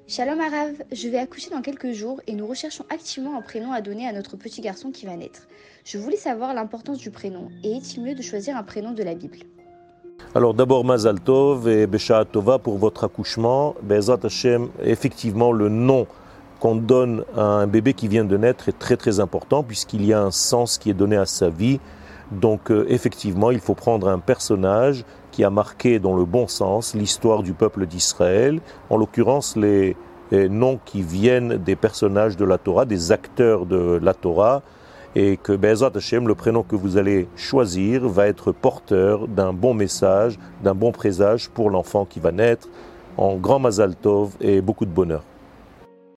Shalom Arav, je vais accoucher dans quelques jours et nous recherchons activement un prénom à donner à notre petit garçon qui va naître. Je voulais savoir l'importance du prénom et est-il mieux de choisir un prénom de la Bible? Alors d'abord Mazal Tov et Beshaat Tova pour votre accouchement. Be'ezrat Hashem, effectivement le nom qu'on donne à un bébé qui vient de naître est très très important puisqu'il y a un sens qui est donné à sa vie. Donc effectivement il faut prendre un personnage qui a marqué dans le bon sens l'histoire du peuple d'Israël, en l'occurrence les noms qui viennent des personnages de la Torah, des acteurs de la Torah, et que Be'ezrat Hashem, le prénom que vous allez choisir, va être porteur d'un bon message, d'un bon présage pour l'enfant qui va naître, en grand Mazal Tov et beaucoup de bonheur.